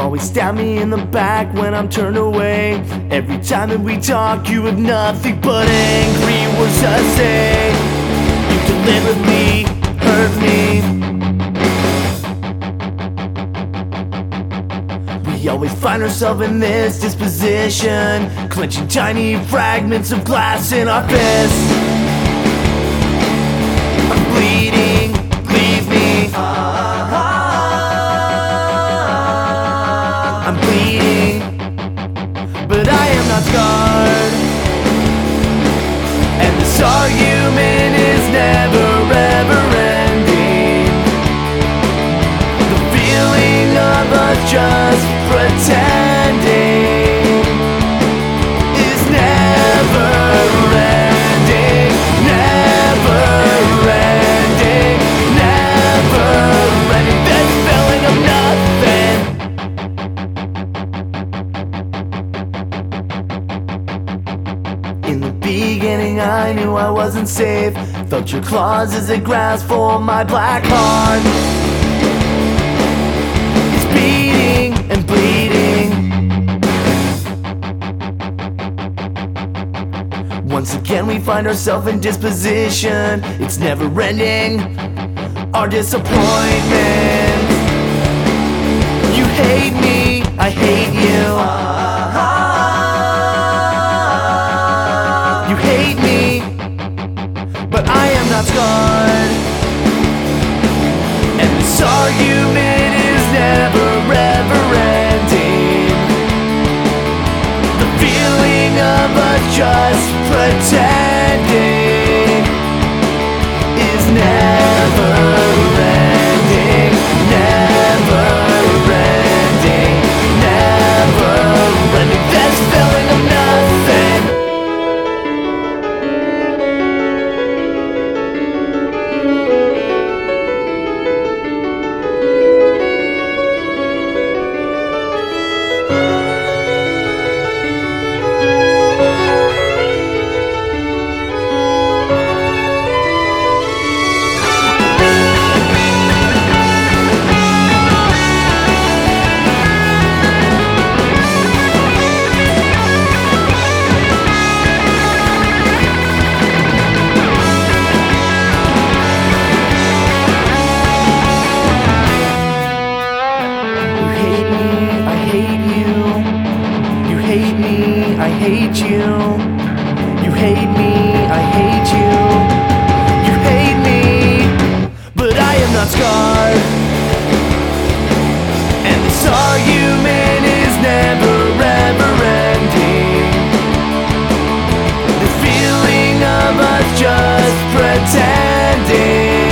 always stab me in the back when I'm turned away. Every time that we talk, you have nothing but angry words to say. You deliberately hurt me. We always find ourselves in this disposition, clenching tiny fragments of glass in our fists. I'm bleeding, leave me. I'm bleeding, but I am not scarred. And this argument is never ever ending. The feeling of us just pretending is never ending, never ending, never ending. This feeling of nothing. In the beginning I knew I wasn't safe. Felt your claws as it grasped for my black heart. It's beating and bleeding. Once again we find ourselves in disposition. It's never ending, our disappointment. You hate me, I hate you. You hate me, but I am not scarred. And this argument is never ever ending. The feeling of us just pretending is never ending, never ending, never ending. This feeling of nothing. I hate you. You hate me, I hate you. You hate me, but I am not scarred. And this argument is never ever ending. The feeling of us just pretending.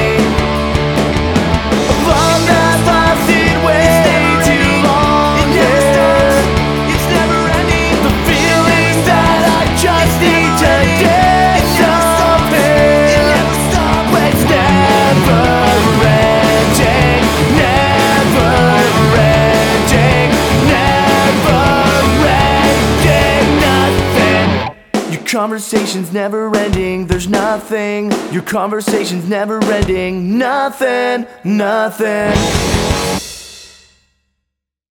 Love that lasted way too long. It never stops, it's never ending. The feeling that I just need to get something. It never stops, it's never ending, never ending, never ending, nothing. Your conversation's never ending, there's nothing. Your conversation's never ending, nothing, nothing.